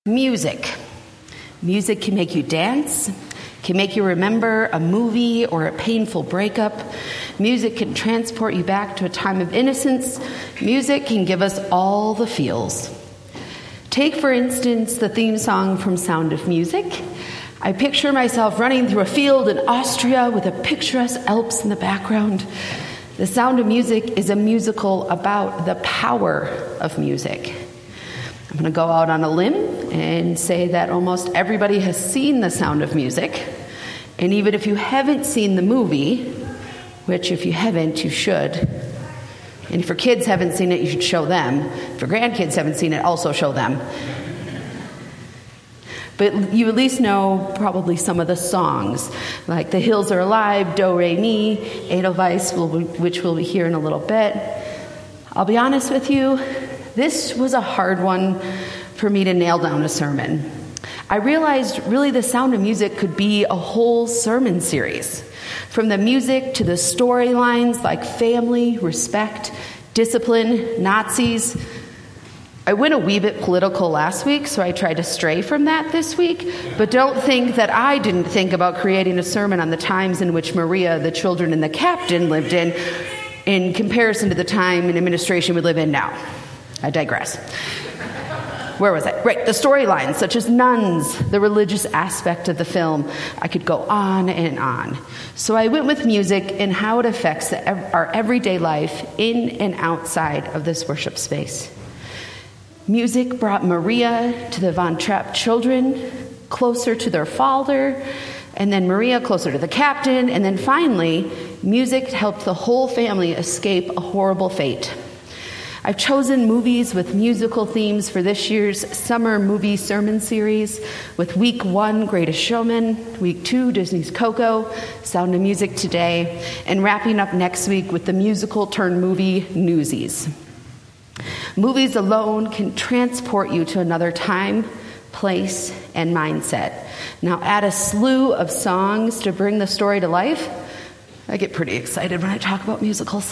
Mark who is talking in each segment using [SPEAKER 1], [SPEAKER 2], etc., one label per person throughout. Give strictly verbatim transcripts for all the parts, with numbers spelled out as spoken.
[SPEAKER 1] Music. Music can make you dance, can make you remember a movie or a painful breakup. Music can transport you back to a time of innocence. Music can give us all the feels. Take, for instance, the theme song from Sound of Music. I picture myself running through a field in Austria with a picturesque Alps in the background. The Sound of Music is a musical about the power of music. I'm going to go out on a limb and say that almost everybody has seen The Sound of Music. And even if you haven't seen the movie, which if you haven't, you should. And if your kids haven't seen it, you should show them. If your grandkids haven't seen it, also show them. But you at least know probably some of the songs, like The Hills Are Alive, Do, Re, Mi, Edelweiss, which we'll hear in a little bit. I'll be honest with you, this was a hard one for me to nail down a sermon. I realized really The Sound of Music could be a whole sermon series. From the music to the storylines like family, respect, discipline, Nazis. I went a wee bit political last week, so I tried to stray from that this week. But don't think that I didn't think about creating a sermon on the times in which Maria, the children, and the captain lived in, in comparison to the time and administration we live in now. I digress. Where was I? Right, the storylines, such as nuns, the religious aspect of the film. I could go on and on. So I went with music and how it affects the, our everyday life in and outside of this worship space. Music brought Maria to the Von Trapp children, closer to their father, and then Maria closer to the captain, and then finally, music helped the whole family escape a horrible fate. I've chosen movies with musical themes for this year's summer movie sermon series, with week one, Greatest Showman, week two, Disney's Coco, Sound of Music today, and wrapping up next week with the musical turned movie Newsies. Movies alone can transport you to another time, place, and mindset. Now add a slew of songs to bring the story to life. I get pretty excited when I talk about musicals.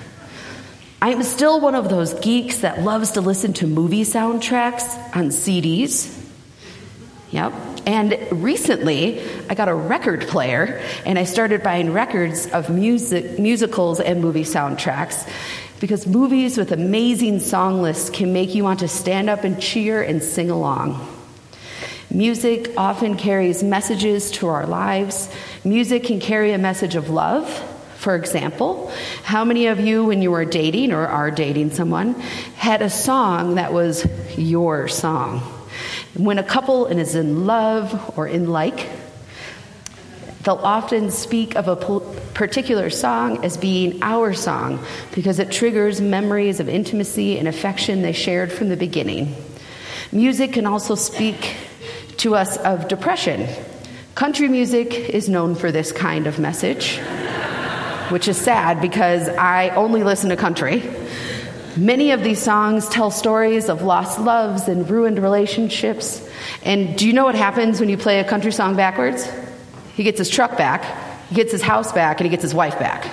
[SPEAKER 1] I am still one of those geeks that loves to listen to movie soundtracks on C Ds. Yep. And recently, I got a record player, and I started buying records of music, musicals and movie soundtracks, because movies with amazing song lists can make you want to stand up and cheer and sing along. Music often carries messages to our lives. Music can carry a message of love. For example, how many of you, when you were dating or are dating someone, had a song that was your song? When a couple is in love or in like, they'll often speak of a particular song as being our song because it triggers memories of intimacy and affection they shared from the beginning. Music can also speak to us of depression. Country music is known for this kind of message, which is sad because I only listen to country. Many of these songs tell stories of lost loves and ruined relationships. And do you know what happens when you play a country song backwards? He gets his truck back, he gets his house back, and he gets his wife back.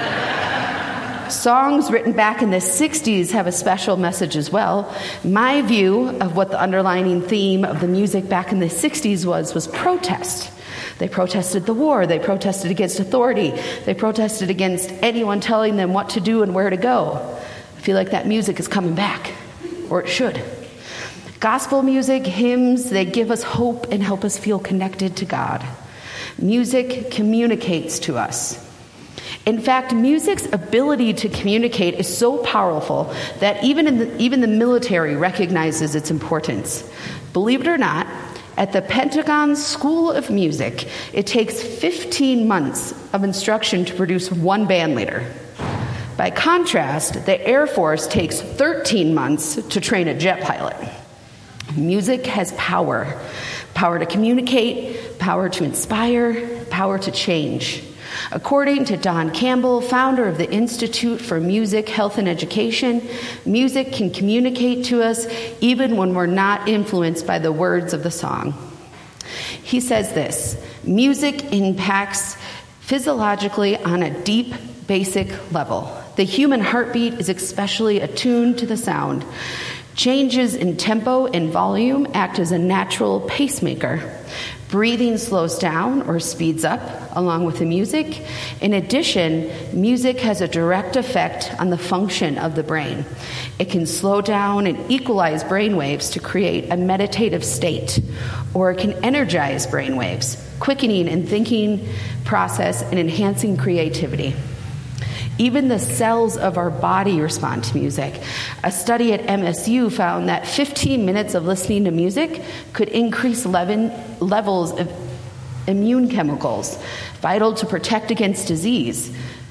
[SPEAKER 1] Songs written back in the sixties have a special message as well. My view of what the underlying theme of the music back in the sixties was, was protest. They protested the war. They protested against authority. They protested against anyone telling them what to do and where to go. I feel like that music is coming back, or it should. Gospel music, hymns, they give us hope and help us feel connected to God. Music communicates to us. In fact, music's ability to communicate is so powerful that even in the, even the military recognizes its importance. Believe it or not, at the Pentagon School of Music, it takes fifteen months of instruction to produce one band leader. By contrast, the Air Force takes thirteen months to train a jet pilot. Music has power. Power to communicate, power to inspire, power to change. According to Don Campbell, founder of the Institute for Music, Health, and Education, music can communicate to us even when we're not influenced by the words of the song. He says this: music impacts physiologically on a deep, basic level. The human heartbeat is especially attuned to the sound. Changes in tempo and volume act as a natural pacemaker. Breathing slows down or speeds up along with the music. In addition, music has a direct effect on the function of the brain. It can slow down and equalize brain waves to create a meditative state, or it can energize brain waves, quickening and thinking process and enhancing creativity. Even the cells of our body respond to music. A study at M S U found that fifteen minutes of listening to music could increase levels of immune chemicals vital to protect against disease.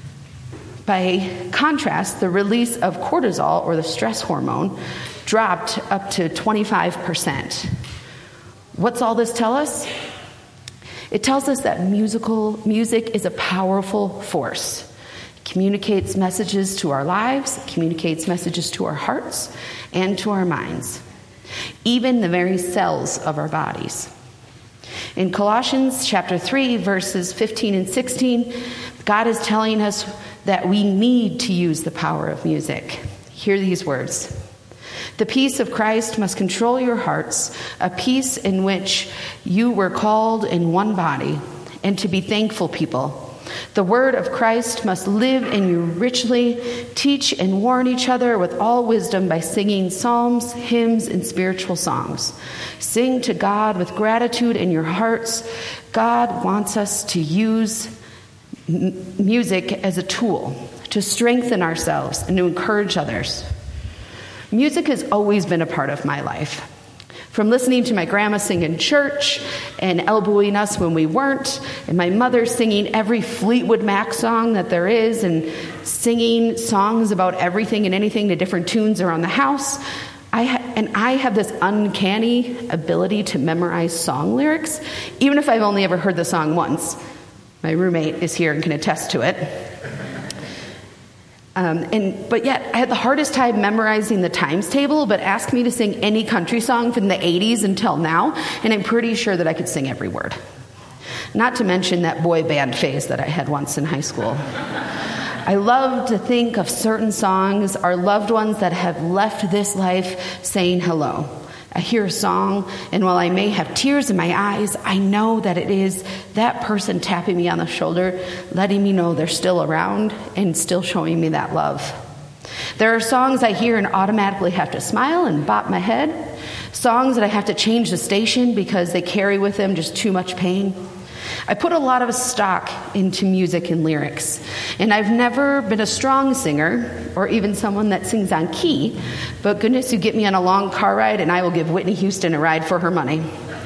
[SPEAKER 1] By contrast, the release of cortisol, or the stress hormone, dropped up to twenty-five percent. What's all this tell us? It tells us that musical music is a powerful force. Communicates messages to our lives, communicates messages to our hearts and to our minds, even the very cells of our bodies. In Colossians chapter three, verses fifteen and sixteen, God is telling us that we need to use the power of music. Hear these words. The peace of Christ must control your hearts, a peace in which you were called in one body, and to be thankful people. The word of Christ must live in you richly. Teach and warn each other with all wisdom by singing psalms, hymns, and spiritual songs. Sing to God with gratitude in your hearts. God wants us to use m- music as a tool to strengthen ourselves and to encourage others. Music has always been a part of my life. From listening to my grandma sing in church and elbowing us when we weren't, and my mother singing every Fleetwood Mac song that there is, and singing songs about everything and anything to different tunes around the house, I ha- and I have this uncanny ability to memorize song lyrics, even if I've only ever heard the song once. My roommate is here and can attest to it. Um, and but yet, I had the hardest time memorizing the times table, but ask me to sing any country song from the eighties until now, and I'm pretty sure that I could sing every word. Not to mention that boy band phase that I had once in high school. I love to think of certain songs, our loved ones that have left this life, saying hello. I hear a song, and while I may have tears in my eyes, I know that it is that person tapping me on the shoulder, letting me know they're still around and still showing me that love. There are songs I hear and automatically have to smile and bop my head. Songs that I have to change the station because they carry with them just too much pain. I put a lot of stock into music and lyrics, and I've never been a strong singer or even someone that sings on key, but goodness, you get me on a long car ride and I will give Whitney Houston a ride for her money.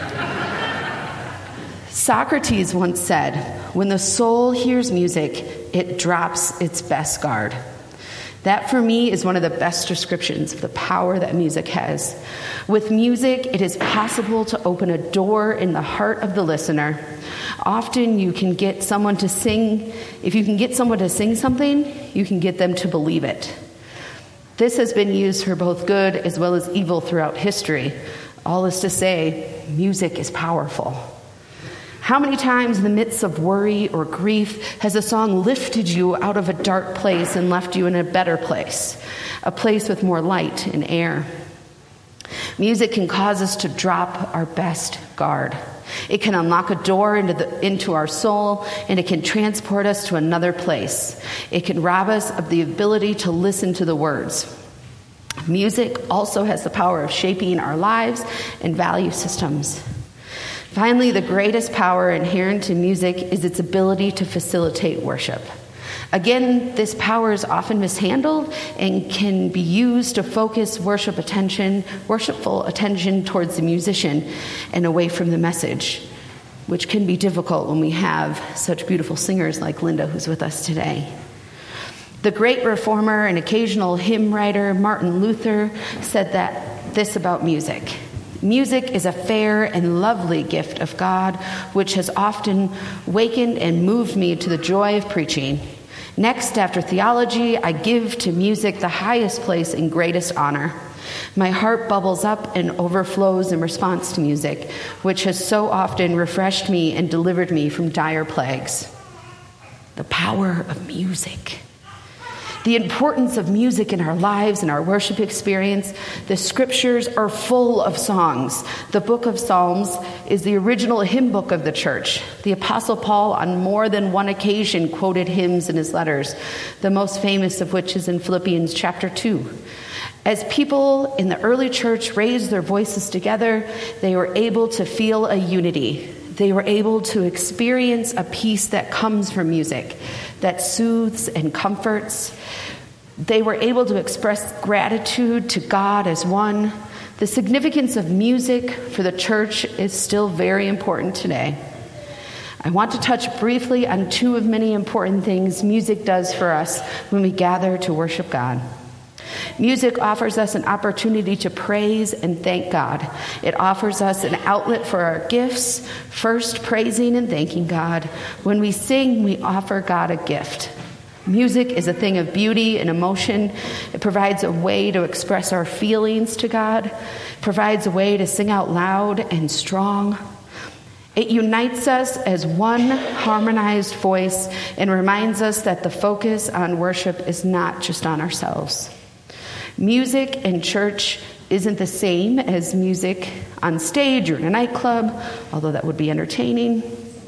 [SPEAKER 1] Socrates once said, when the soul hears music, it drops its best guard. That, for me, is one of the best descriptions of the power that music has. With music, it is possible to open a door in the heart of the listener. Often you can get someone to sing, if you can get someone to sing something, you can get them to believe it. This has been used for both good as well as evil throughout history. All is to say, music is powerful. How many times in the midst of worry or grief has a song lifted you out of a dark place and left you in a better place, a place with more light and air? Music can cause us to drop our best guard. It can unlock a door into the, into our soul, and it can transport us to another place. It can rob us of the ability to listen to the words. Music also has the power of shaping our lives and value systems. Finally, the greatest power inherent in music is its ability to facilitate worship. Again, this power is often mishandled and can be used to focus worship attention, worshipful attention towards the musician and away from the message, which can be difficult when we have such beautiful singers like Linda, who's with us today. The great reformer and occasional hymn writer Martin Luther said that this about music. Music is a fair and lovely gift of God, which has often wakened and moved me to the joy of preaching. Next, after theology, I give to music the highest place and greatest honor. My heart bubbles up and overflows in response to music, which has so often refreshed me and delivered me from dire plagues. The power of music. The importance of music in our lives and our worship experience. The scriptures are full of songs. The book of Psalms is the original hymn book of the church. The Apostle Paul, on more than one occasion, quoted hymns in his letters, the most famous of which is in Philippians chapter two. As people in the early church raised their voices together, they were able to feel a unity. They were able to experience a peace that comes from music, that soothes and comforts. They were able to express gratitude to God as one. The significance of music for the church is still very important today. I want to touch briefly on two of many important things music does for us when we gather to worship God. Music offers us an opportunity to praise and thank God. It offers us an outlet for our gifts, first praising and thanking God. When we sing, we offer God a gift. Music is a thing of beauty and emotion. It provides a way to express our feelings to God. It provides a way to sing out loud and strong. It unites us as one harmonized voice and reminds us that the focus on worship is not just on ourselves. Music in church isn't the same as music on stage or in a nightclub, although that would be entertaining.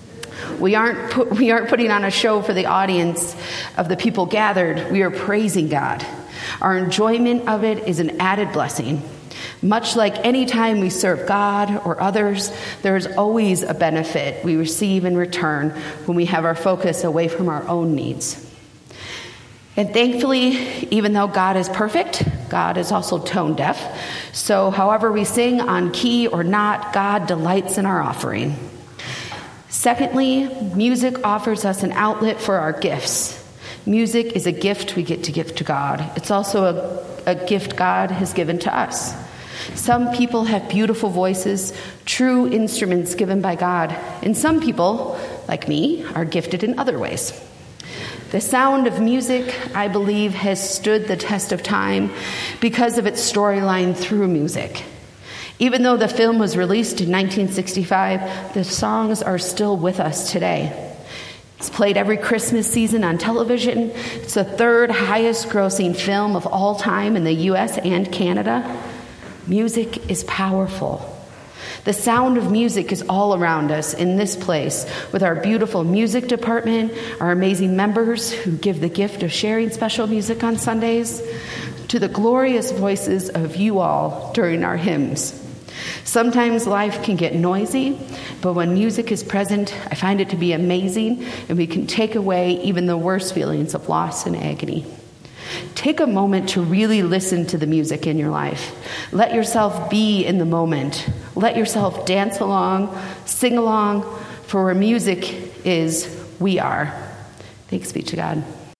[SPEAKER 1] We aren't put, we aren't putting on a show for the audience of the people gathered. We are praising God. Our enjoyment of it is an added blessing. Much like any time we serve God or others, there is always a benefit we receive in return when we have our focus away from our own needs. And thankfully, even though God is perfect, God is also tone deaf. So however we sing on key or not, God delights in our offering. Secondly, music offers us an outlet for our gifts. Music is a gift we get to give to God. It's also a, a gift God has given to us. Some people have beautiful voices, true instruments given by God. And some people, like me, are gifted in other ways. The sound of music, I believe, has stood the test of time because of its storyline through music. Even though the film was released in nineteen sixty-five, the songs are still with us today. It's played every Christmas season on television. It's the third highest grossing film of all time in the U S and Canada. Music is powerful. The sound of music is all around us in this place with our beautiful music department, our amazing members who give the gift of sharing special music on Sundays, to the glorious voices of you all during our hymns. Sometimes life can get noisy, but when music is present, I find it to be amazing, and we can take away even the worst feelings of loss and agony. Take a moment to really listen to the music in your life. Let yourself be in the moment. Let yourself dance along, sing along, for where music is, we are. Thanks be to God.